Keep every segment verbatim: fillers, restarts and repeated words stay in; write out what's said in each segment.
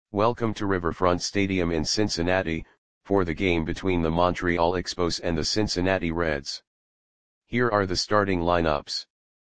Welcome to Riverfront Stadium in Cincinnati, for the game between the Montreal Expos and the Cincinnati Reds. Here are the starting lineups.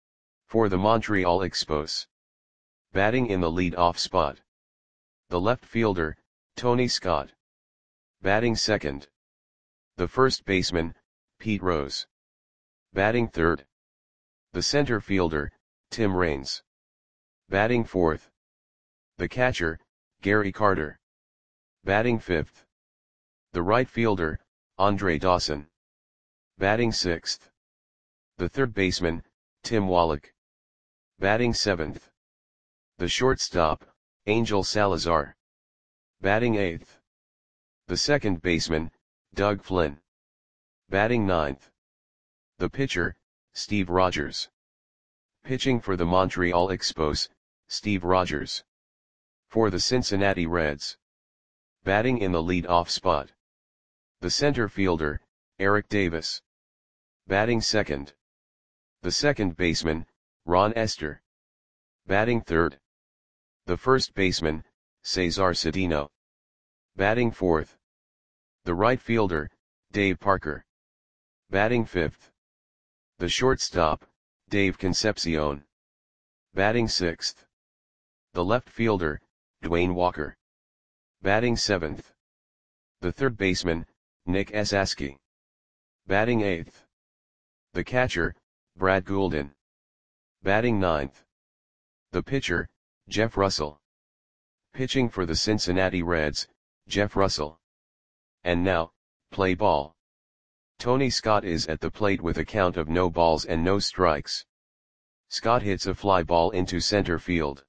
For the Montreal Expos. Batting in the lead-off spot. The left fielder, Tony Scott. Batting second. The first baseman, Pete Rose. Batting third. The center fielder, Tim Raines. Batting fourth. The catcher, Gary Carter. Batting fifth. The right fielder, Andre Dawson. Batting sixth. The third baseman, Tim Wallach. Batting seventh. The shortstop, Angel Salazar. Batting eighth. The second baseman, Doug Flynn. Batting ninth. The pitcher, Steve Rogers. Pitching for the Montreal Expos, Steve Rogers. For the Cincinnati Reds. Batting in the lead-off spot. The center fielder, Eric Davis. Batting second. The second baseman, Ron Estes. Batting third. The first baseman, Cesar Cedeno. Batting fourth. The right fielder, Dave Parker. Batting fifth. The shortstop, Dave Concepcion. Batting sixth. The left fielder, Dwayne Walker. Batting seventh. The third baseman, Nick Esasky. Batting eighth. The catcher, Brad Goulden. Batting ninth. The pitcher, Jeff Russell. Pitching for the Cincinnati Reds, Jeff Russell. And now, play ball. Tony Scott is at the plate with a count of no balls and no strikes. Scott hits a fly ball into center field.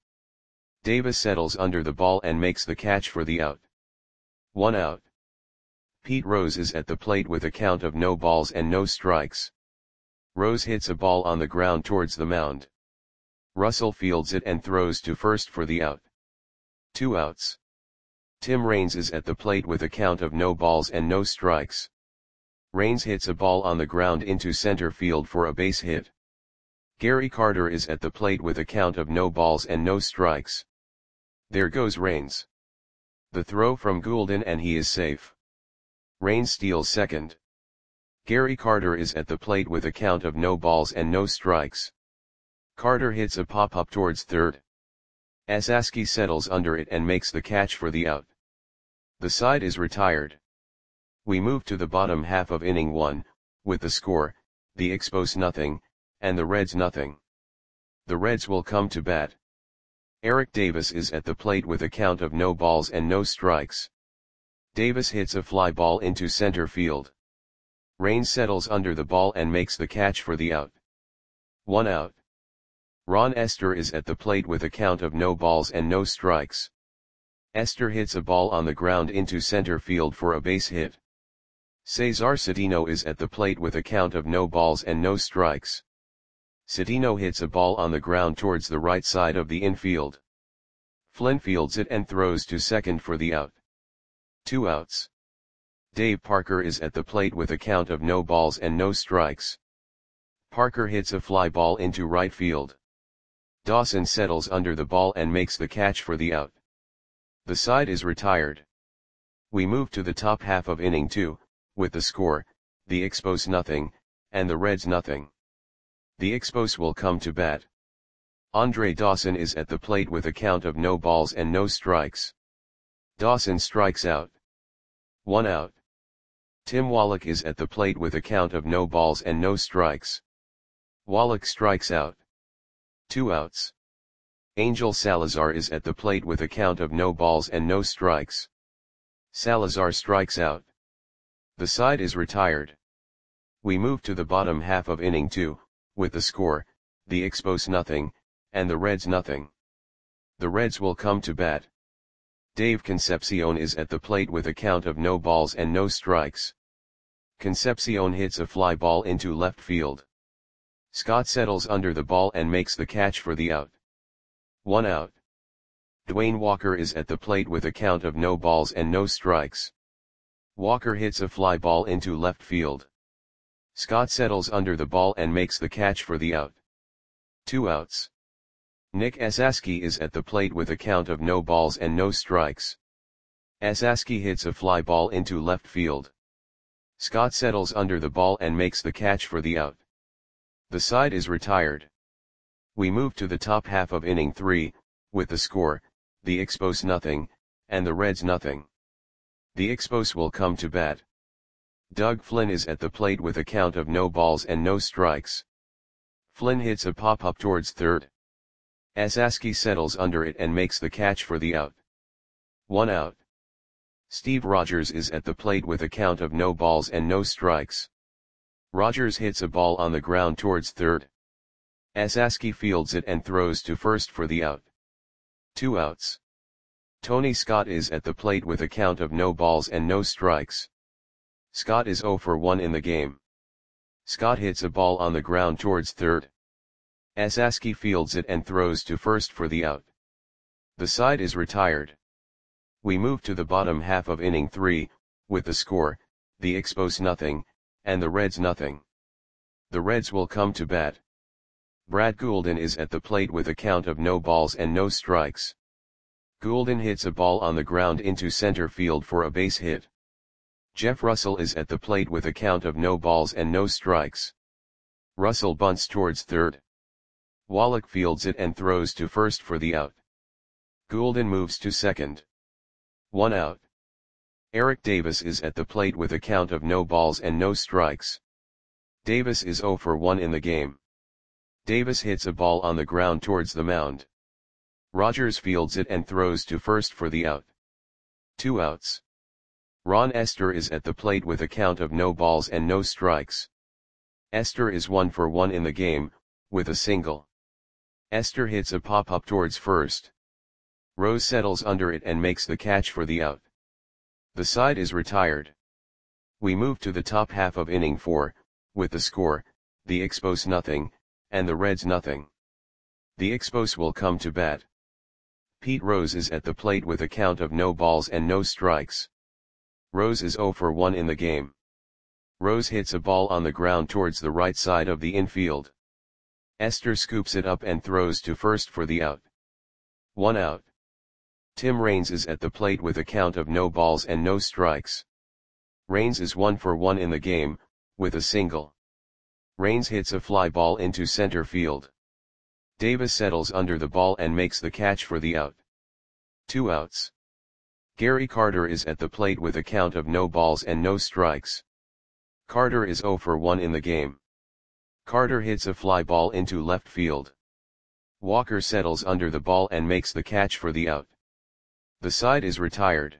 Davis settles under the ball and makes the catch for the out. One out. Pete Rose is at the plate with a count of no balls and no strikes. Rose hits a ball on the ground towards the mound. Russell fields it and throws to first for the out. Two outs. Tim Raines is at the plate with a count of no balls and no strikes. Raines hits a ball on the ground into center field for a base hit. Gary Carter is at the plate with a count of no balls and no strikes. There goes Raines. The throw from Goulden and he is safe. Raines steals second. Gary Carter is at the plate with a count of no balls and no strikes. Carter hits a pop-up towards third. Esasky settles under it and makes the catch for the out. The side is retired. We move to the bottom half of inning one, with the score, the Expos nothing, and the Reds nothing. The Reds will come to bat. Eric Davis is at the plate with a count of no balls and no strikes. Davis hits a fly ball into center field. Raines settles under the ball and makes the catch for the out. One out. Ron Estes is at the plate with a count of no balls and no strikes. Estes hits a ball on the ground into center field for a base hit. Cesar Cedeno is at the plate with a count of no balls and no strikes. Cedeno hits a ball on the ground towards the right side of the infield. Flynn fields it and throws to second for the out. Two outs. Dave Parker is at the plate with a count of no balls and no strikes. Parker hits a fly ball into right field. Dawson settles under the ball and makes the catch for the out. The side is retired. We move to the top half of inning two, with the score, the Expos nothing, and the Reds nothing. The Expos will come to bat. Andre Dawson is at the plate with a count of no balls and no strikes. Dawson strikes out. One out. Tim Wallach is at the plate with a count of no balls and no strikes. Wallach strikes out. Two outs. Angel Salazar is at the plate with a count of no balls and no strikes. Salazar strikes out. The side is retired. We move to the bottom half of inning two, with the score, the Expos nothing, and the Reds nothing. The Reds will come to bat. Dave Concepcion is at the plate with a count of no balls and no strikes. Concepcion hits a fly ball into left field. Scott settles under the ball and makes the catch for the out. One out. Dwayne Walker is at the plate with a count of no balls and no strikes. Walker hits a fly ball into left field. Scott settles under the ball and makes the catch for the out. Two outs. Nick Esasky is at the plate with a count of no balls and no strikes. Asaski hits a fly ball into left field. Scott settles under the ball and makes the catch for the out. The side is retired. We move to the top half of inning three, with the score, the Expos nothing, and the Reds nothing. The Expos will come to bat. Doug Flynn is at the plate with a count of no balls and no strikes. Flynn hits a pop-up towards third. Asaski settles under it and makes the catch for the out. One out. Steve Rogers is at the plate with a count of no balls and no strikes. Rogers hits a ball on the ground towards third. Asaski fields it and throws to first for the out. Two outs. Tony Scott is at the plate with a count of no balls and no strikes. Scott is zero for one in the game. Scott hits a ball on the ground towards third. Asaski fields it and throws to first for the out. The side is retired. We move to the bottom half of inning three, with the score, the Expos nothing, and the Reds nothing. The Reds will come to bat. Brad Goulden is at the plate with a count of no balls and no strikes. Goulden hits a ball on the ground into center field for a base hit. Jeff Russell is at the plate with a count of no balls and no strikes. Russell bunts towards third. Wallach fields it and throws to first for the out. Goulden moves to second. One out. Eric Davis is at the plate with a count of no balls and no strikes. Davis is zero for one in the game. Davis hits a ball on the ground towards the mound. Rogers fields it and throws to first for the out. Two outs. Ron Esther is at the plate with a count of no balls and no strikes. Esther is one for one in the game, with a single. Esther hits a pop-up towards first. Rose settles under it and makes the catch for the out. The side is retired. We move to the top half of inning four, with the score, the Expos nothing, and the Reds nothing. The Expos will come to bat. Pete Rose is at the plate with a count of no balls and no strikes. Rose is zero for one in the game. Rose hits a ball on the ground towards the right side of the infield. Esther scoops it up and throws to first for the out. One out. Tim Raines is at the plate with a count of no balls and no strikes. Raines is one for one in the game, with a single. Raines hits a fly ball into center field. Davis settles under the ball and makes the catch for the out. Two outs. Gary Carter is at the plate with a count of no balls and no strikes. Carter is zero for one in the game. Carter hits a fly ball into left field. Walker settles under the ball and makes the catch for the out. The side is retired.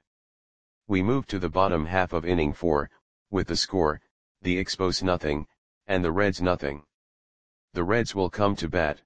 We move to the bottom half of inning four, with the score, the Expos nothing, and the Reds nothing. The Reds will come to bat.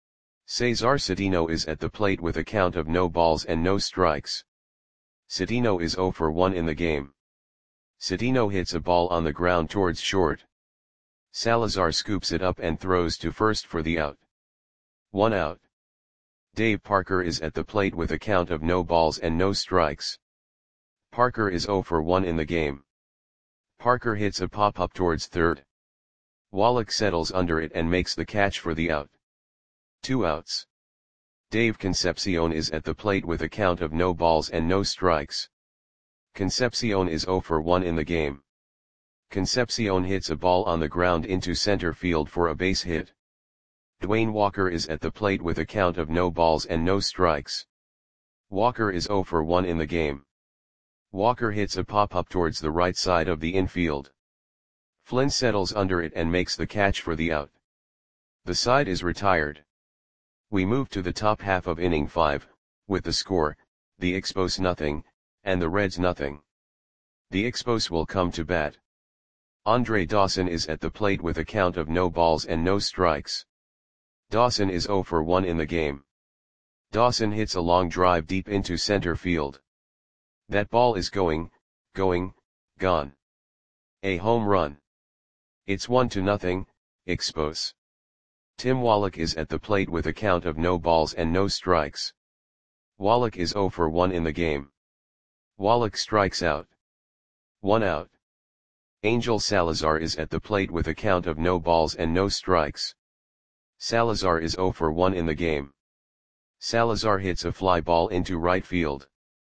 Cesar Cedeno is at the plate with a count of no balls and no strikes. Cedeno is zero for one in the game. Cedeno hits a ball on the ground towards short. Salazar scoops it up and throws to first for the out. One out. Dave Parker is at the plate with a count of no balls and no strikes. Parker is zero for one in the game. Parker hits a pop-up towards third. Wallach settles under it and makes the catch for the out. Two outs. Dave Concepcion is at the plate with a count of no balls and no strikes. Concepcion is zero for one in the game. Concepcion hits a ball on the ground into center field for a base hit. Dwayne Walker is at the plate with a count of no balls and no strikes. Walker is zero for one in the game. Walker hits a pop-up towards the right side of the infield. Flynn settles under it and makes the catch for the out. The side is retired. We move to the top half of inning five, with the score, the Expos nothing, and the Reds nothing. The Expos will come to bat. Andre Dawson is at the plate with a count of no balls and no strikes. Dawson is zero for one in the game. Dawson hits a long drive deep into center field. That ball is going, going, gone. A home run. It's one to nothing, Expos. Tim Wallach is at the plate with a count of no balls and no strikes. Wallach is zero for one in the game. Wallach strikes out. One out. Angel Salazar is at the plate with a count of no balls and no strikes. Salazar is zero for one in the game. Salazar hits a fly ball into right field.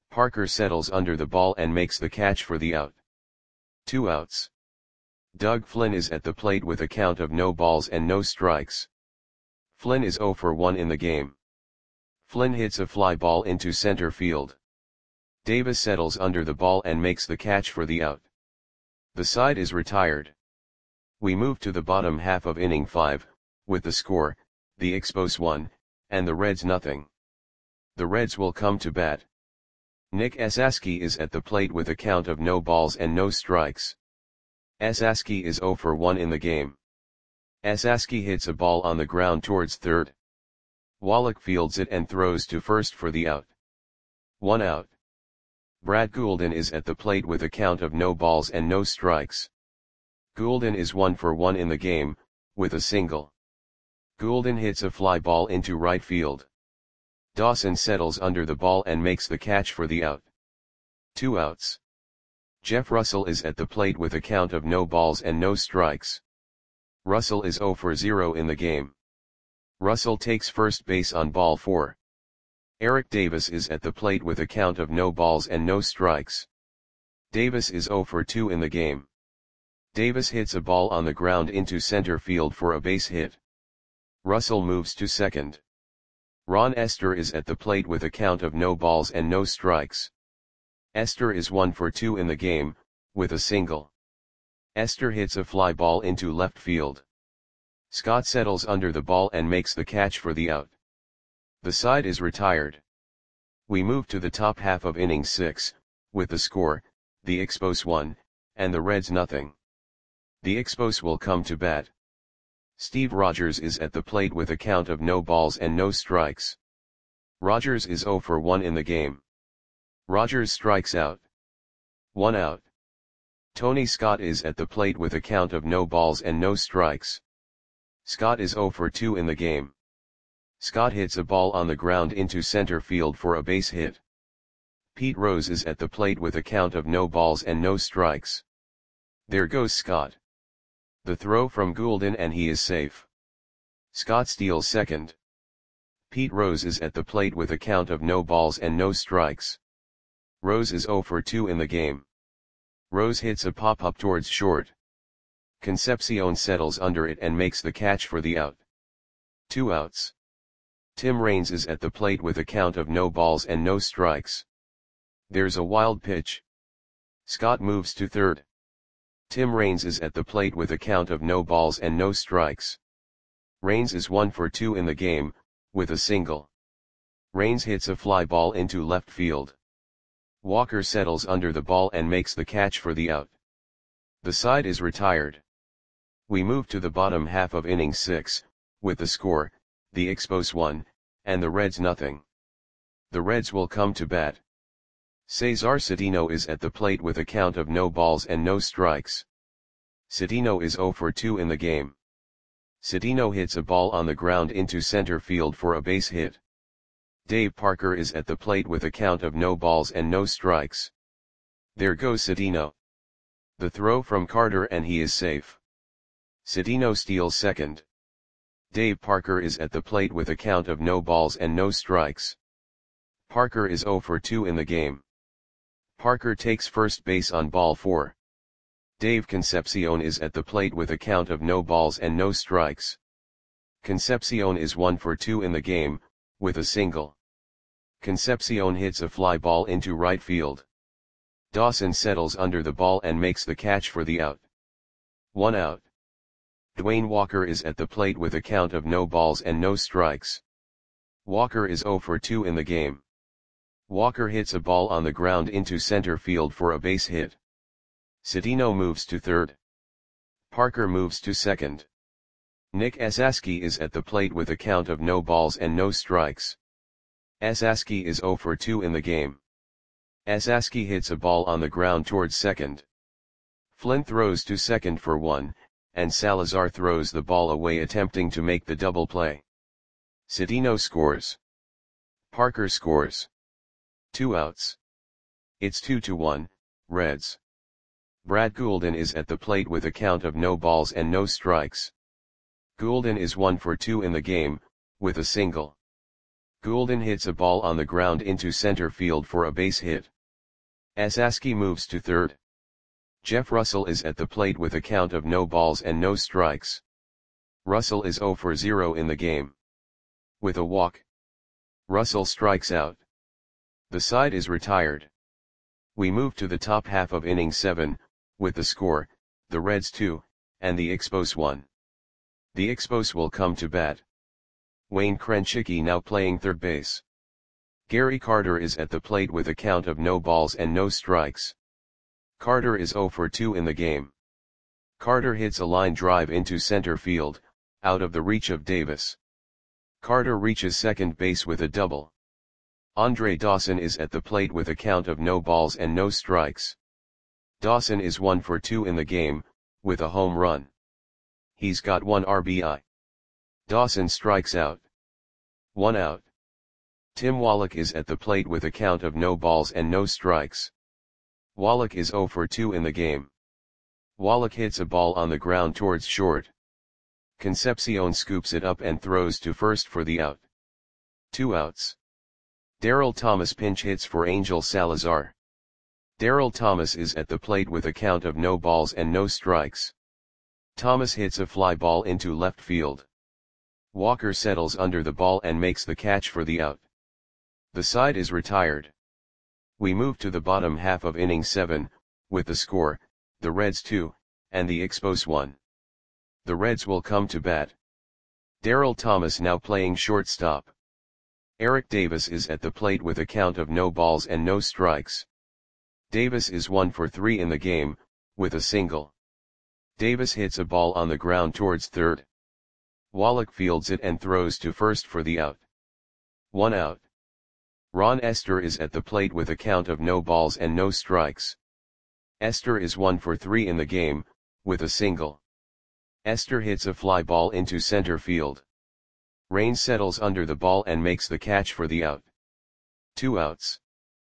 Parker settles under the ball and makes the catch for the out. Two outs. Doug Flynn is at the plate with a count of no balls and no strikes. Flynn is zero for one in the game. Flynn hits a fly ball into center field. Davis settles under the ball and makes the catch for the out. The side is retired. We move to the bottom half of inning five, with the score, the Expos one, and the Reds nothing. The Reds will come to bat. Nick Esasky is at the plate with a count of no balls and no strikes. Esasky is zero for one in the game. Esasky hits a ball on the ground towards third. Wallach fields it and throws to first for the out. One out. Brad Goulden is at the plate with a count of no balls and no strikes. Goulden is one for one in the game, with a single. Goulden hits a fly ball into right field. Dawson settles under the ball and makes the catch for the out. Two outs. Jeff Russell is at the plate with a count of no balls and no strikes. Russell is zero for zero in the game. Russell takes first base on ball four. Eric Davis is at the plate with a count of no balls and no strikes. Davis is zero for two in the game. Davis hits a ball on the ground into center field for a base hit. Russell moves to second. Ron Esther is at the plate with a count of no balls and no strikes. Esther is one for two in the game, with a single. Esther hits a fly ball into left field. Scott settles under the ball and makes the catch for the out. The side is retired. We move to the top half of inning six, with the score, the Expos one, and the Reds nothing. The Expos will come to bat. Steve Rogers is at the plate with a count of no balls and no strikes. Rogers is zero for one in the game. Rogers strikes out. One out. Tony Scott is at the plate with a count of no balls and no strikes. Scott is zero for two in the game. Scott hits a ball on the ground into center field for a base hit. Pete Rose is at the plate with a count of no balls and no strikes. There goes Scott. The throw from Goulden and he is safe. Scott steals second. Pete Rose is at the plate with a count of no balls and no strikes. Rose is zero for two in the game. Rose hits a pop-up towards short. Concepcion settles under it and makes the catch for the out. Two outs. Tim Raines is at the plate with a count of no balls and no strikes. There's a wild pitch. Scott moves to third. Tim Raines is at the plate with a count of no balls and no strikes. Raines is one for two in the game, with a single. Raines hits a fly ball into left field. Walker settles under the ball and makes the catch for the out. The side is retired. We move to the bottom half of inning six, with the score, the Expos one, and the Reds nothing. The Reds will come to bat. Cesar Cedeno is at the plate with a count of no balls and no strikes. Cedeno is zero for two in the game. Cedeno hits a ball on the ground into center field for a base hit. Dave Parker is at the plate with a count of no balls and no strikes. There goes Cedeno. The throw from Carter and he is safe. Cedeno steals second. Dave Parker is at the plate with a count of no balls and no strikes. Parker is zero for two in the game. Parker takes first base on ball four. Dave Concepcion is at the plate with a count of no balls and no strikes. Concepcion is one for two in the game, with a single. Concepcion hits a fly ball into right field. Dawson settles under the ball and makes the catch for the out. One out. Dwayne Walker is at the plate with a count of no balls and no strikes. Walker is zero for two in the game. Walker hits a ball on the ground into center field for a base hit. Cedeno moves to third. Parker moves to second. Nick Esasky is at the plate with a count of no balls and no strikes. Esasky is zero for two in the game. Esasky hits a ball on the ground towards second. Flynn throws to second for one, and Salazar throws the ball away attempting to make the double play. Cedeno scores. Parker scores. Two outs. It's two to one, Reds. Brad Goulden is at the plate with a count of no balls and no strikes. Goulden is one for two in the game, with a single. Goulden hits a ball on the ground into center field for a base hit. Esaski moves to third. Jeff Russell is at the plate with a count of no balls and no strikes. Russell is zero for zero in the game. With a walk, Russell strikes out. The side is retired. We move to the top half of inning seven, with the score, the Reds two, and the Expos one. The Expos will come to bat. Wayne Krenchicki now playing third base. Gary Carter is at the plate with a count of no balls and no strikes. Carter is zero for two in the game. Carter hits a line drive into center field, out of the reach of Davis. Carter reaches second base with a double. Andre Dawson is at the plate with a count of no balls and no strikes. Dawson is one for two in the game, with a home run. He's got one R B I. Dawson strikes out. One out. Tim Wallach is at the plate with a count of no balls and no strikes. Wallach is zero for two in the game. Wallach hits a ball on the ground towards short. Concepcion scoops it up and throws to first for the out. Two outs. Darryl Thomas pinch hits for Angel Salazar. Darryl Thomas is at the plate with a count of no balls and no strikes. Thomas hits a fly ball into left field. Walker settles under the ball and makes the catch for the out. The side is retired. We move to the bottom half of inning seven, with the score, the Reds two, and the Expos one. The Reds will come to bat. Darryl Thomas now playing shortstop. Eric Davis is at the plate with a count of no balls and no strikes. Davis is one for three in the game, with a single. Davis hits a ball on the ground towards third. Wallach fields it and throws to first for the out. One out. Ron Esther is at the plate with a count of no balls and no strikes. Esther is one for three in the game, with a single. Esther hits a fly ball into center field. Raines settles under the ball and makes the catch for the out. Two outs.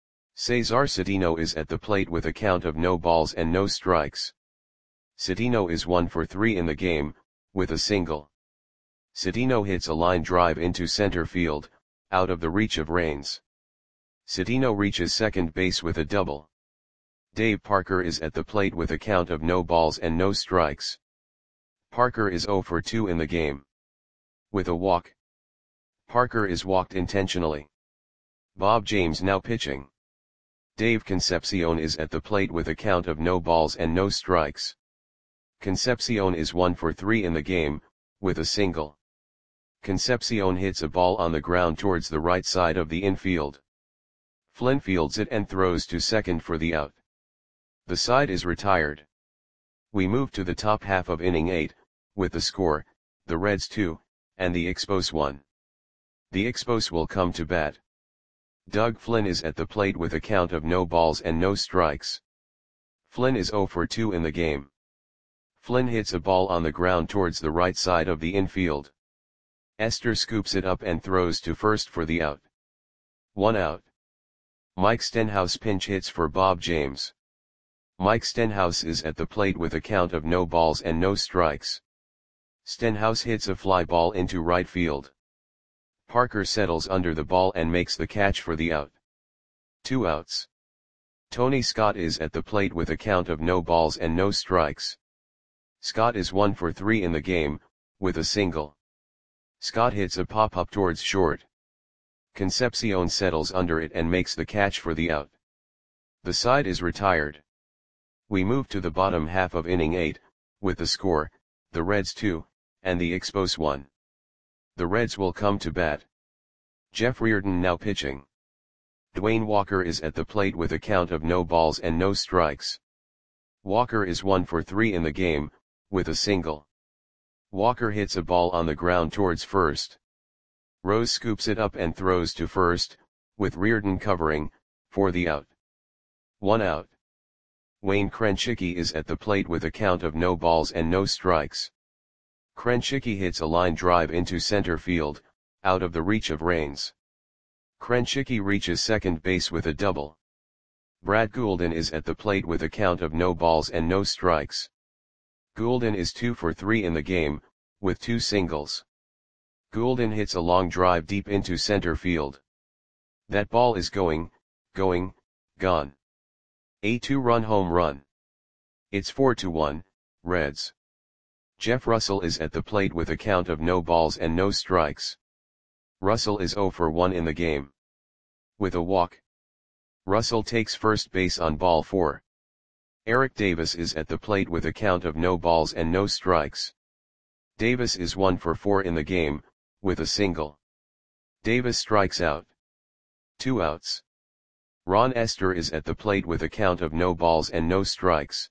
Cesar Cedeno is at the plate with a count of no balls and no strikes. Cedeno is one for three in the game, with a single. Cedeno hits a line drive into center field, out of the reach of Raines. Cedeno reaches second base with a double. Dave Parker is at the plate with a count of no balls and no strikes. Parker is zero for two in the game. With a walk. Parker is walked intentionally. Bob James now pitching. Dave Concepcion is at the plate with a count of no balls and no strikes. Concepcion is one for three in the game, with a single. Concepcion hits a ball on the ground towards the right side of the infield. Flynn fields it and throws to second for the out. The side is retired. We move to the top half of inning eight, with the score, the Reds two, and the Expos one. The Expos will come to bat. Doug Flynn is at the plate with a count of no balls and no strikes. Flynn is zero for two in the game. Flynn hits a ball on the ground towards the right side of the infield. Esther scoops it up and throws to first for the out. One out. Mike Stenhouse pinch hits for Bob James. Mike Stenhouse is at the plate with a count of no balls and no strikes. Stenhouse hits a fly ball into right field. Parker settles under the ball and makes the catch for the out. Two outs. Tony Scott is at the plate with a count of no balls and no strikes. Scott is one for three in the game, with a single. Scott hits a pop-up towards short. Concepcion settles under it and makes the catch for the out. The side is retired. We move to the bottom half of inning eight, with the score, the Reds two, and the Expos one. The Reds will come to bat. Jeff Reardon now pitching. Dwayne Walker is at the plate with a count of no balls and no strikes. Walker is one for three in the game, with a single. Walker hits a ball on the ground towards first. Rose scoops it up and throws to first, with Reardon covering, for the out. One out. Wayne Krenchicki is at the plate with a count of no balls and no strikes. Krenchicki hits a line drive into center field, out of the reach of Raines. Krenchicki reaches second base with a double. Brad Goulden is at the plate with a count of no balls and no strikes. Goulden is two for three in the game, with two singles. Goulden hits a long drive deep into center field. That ball is going, going, gone. A two-run home run. It's four to one, Reds. Jeff Russell is at the plate with a count of no balls and no strikes. Russell is zero for one in the game. With a walk. Russell takes first base on ball four. Eric Davis is at the plate with a count of no balls and no strikes. Davis is one for four in the game, with a single. Davis strikes out. Two outs. Ron Esther is at the plate with a count of no balls and no strikes.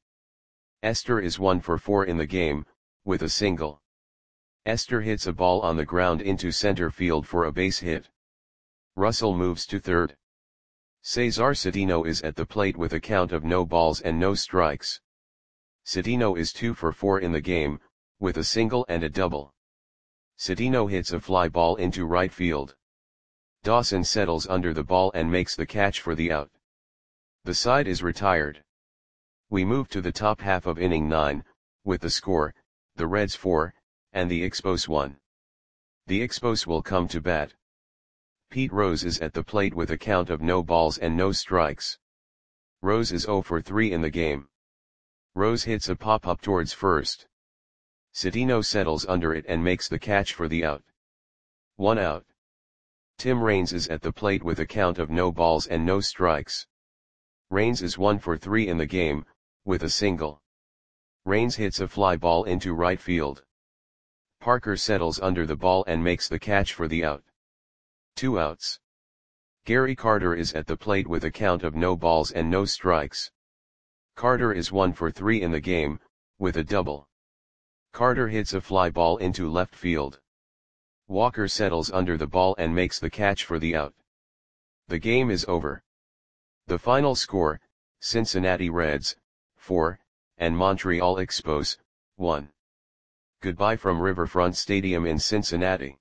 Esther is one for four in the game, with a single. Esther hits a ball on the ground into center field for a base hit. Russell moves to third. Cesar Cedeno is at the plate with a count of no balls and no strikes. Cedeno is two for four in the game, with a single and a double. Cedeno hits a fly ball into right field. Dawson settles under the ball and makes the catch for the out. The side is retired. We move to the top half of inning nine, with the score, the Reds four, and the Expos one. The Expos will come to bat. Pete Rose is at the plate with a count of no balls and no strikes. Rose is zero for three in the game. Rose hits a pop-up towards first. Cedeno settles under it and makes the catch for the out. One out. Tim Raines is at the plate with a count of no balls and no strikes. Raines is one for three in the game, with a single. Raines hits a fly ball into right field. Parker settles under the ball and makes the catch for the out. Two outs. Gary Carter is at the plate with a count of no balls and no strikes. Carter is one for three in the game, with a double. Carter hits a fly ball into left field. Walker settles under the ball and makes the catch for the out. The game is over. The final score, Cincinnati Reds, four, and Montreal Expos, one. Goodbye from Riverfront Stadium in Cincinnati.